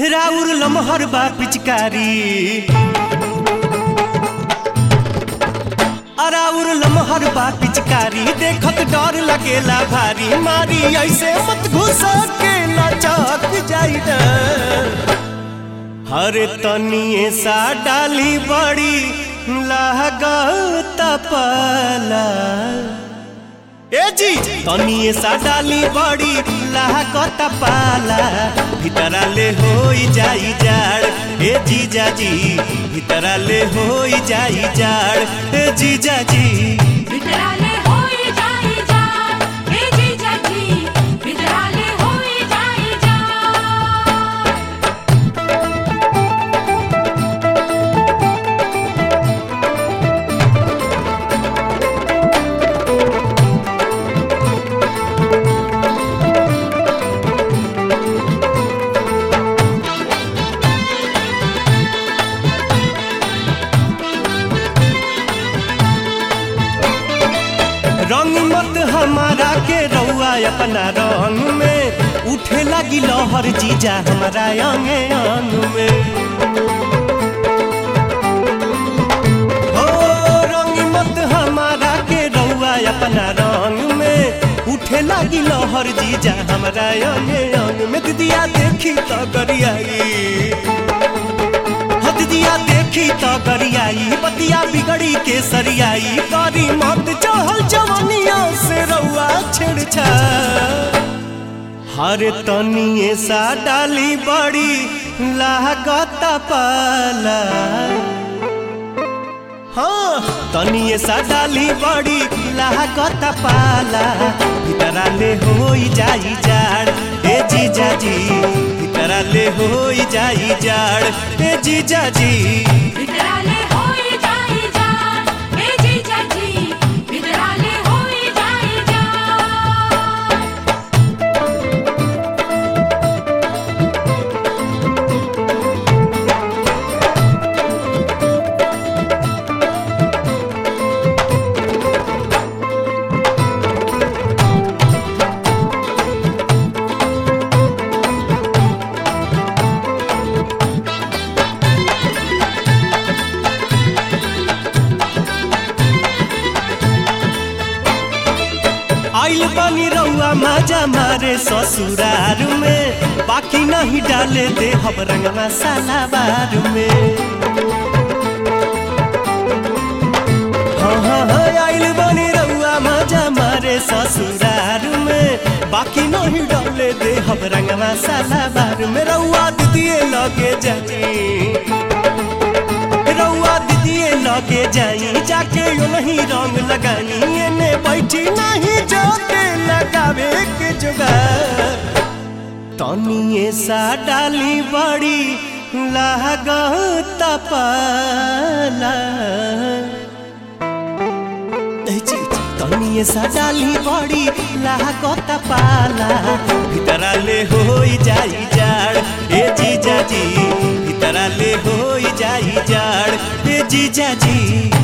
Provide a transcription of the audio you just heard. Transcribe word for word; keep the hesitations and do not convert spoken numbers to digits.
राउर लमहर बा पिचकारी राउर लमहर बा पिचकारी देखत डर लगेला भारी मारी ऐसे मत घुसा के लचक जाई हर तनिए सा डाली बड़ी लागत पाला ए जी तनिए सा डाली बड़ी लागत पाला भीतरा ले होई जाई जाड़ ए जीजा जी भीतरा ले होई जाई जाड़ ए जीजा जी भीतरा ले होई जाई जाड़ ए जीजा जी भीतरा ले होई जाई रंग मत हमारा के रउआ अपना रंग में उठे लगी लहर जीजा हमारा अंग अंग में हो रंग मत हमारा के रउआ अपना रंग में उठे लगी लहर जीजा हमारा अंग अंग में दिया देखी तो गरियाई दिया देखी तो गरियाई बतिया बिगड़ी के सरियाई करी मत चहल जवनिया से रउआ छेड़छा हर तनिए सा डाली बड़ी लागत पाला हाँ तनिए सा डाली बड़ी लागत पाला भीतरा ले होई जाई जाड़ ए जीजा जी भीतरा ले होई जाई जाड़ ए जीजा जी भीतरा ले होई जाई जाड़ ए जीजा जी भीतरा ले होई जाई जाड़ आइल बनी रउआ मजा मारे ससुरार में बाकी नहीं डाले दे हम रंग मसालाबार में हाँ हाँ हाँ आइल बनी रउआ मजा मारे ससुरार में बाकी नहीं डाले दे हम रंग मसालाबार में रउआ दिदिए लगे जाई रउआ दिदिए लगे जाई जाके यो नहीं रंग लगानी एने बैठी नहीं जोते लगावे के जुगाड़ तनिए सा डाली बड़ी लागत पाला तनिए सा डाली बड़ी लागत पाला भीतरा ले होई जाई जाड़ ए जीजा जी भीतरा ले होई जाई जाड़ ए जीजा जी।